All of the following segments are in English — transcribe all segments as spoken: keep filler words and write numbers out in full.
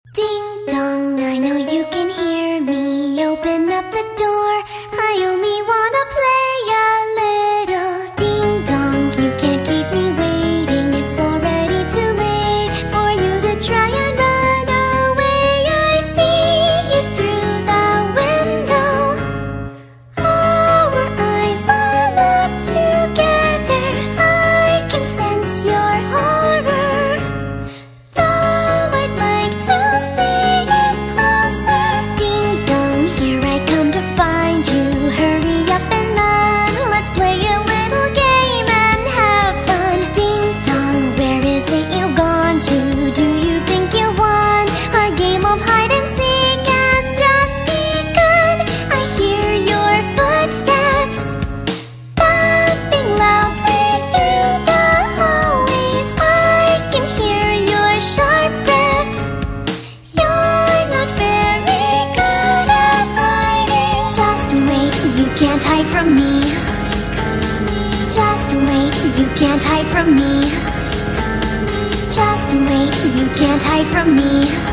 Ding dong, I know you can hear me. Open up the door, I only wanna play a little. Ding dong, you can't keep me waiting. It's already too late for you to try and run away. I see you through the window. Our eyes line up together. I can sense your horror, though I'd like to see it closer. Ding dong, here I come to find you. Hurry up and run, let's play a little game and have fun. Ding dong, where is it you've gone to? Do you think you won? Our game of hide and seek has just begun. I hear your footsteps thumping loudly through the hallways. I can hear your sharp breaths. You're not very good at hiding. Just wait, you can't hide from me. Just wait, you can't hide from me. Just wait, you can't hide from me.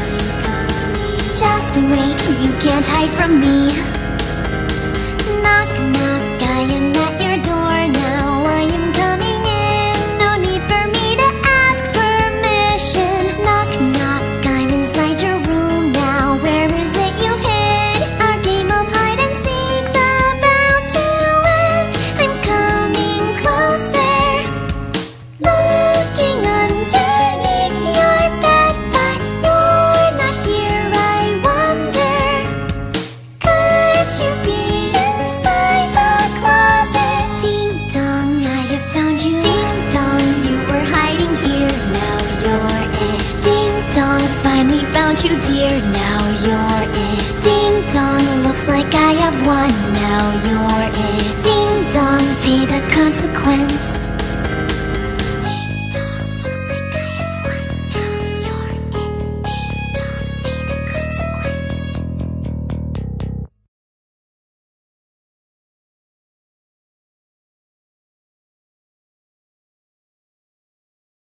Just wait, you can't hide from me. Knock, knock, I am at your door now. I am coming in, no need for me to ask permission. Knock, knock, I'm inside your room now. Where is it you've hid? Our game of hide and seek's about to end. I'm coming closer, looking underneath your bed, but you're not here. I wonder, could you be inside the closet? Ding dong, I have found you. Ding dong, you were hiding here. Now you're it. Ding dong, finally found you, dear. Now you're it. Ding dong, looks like I have won. Now you're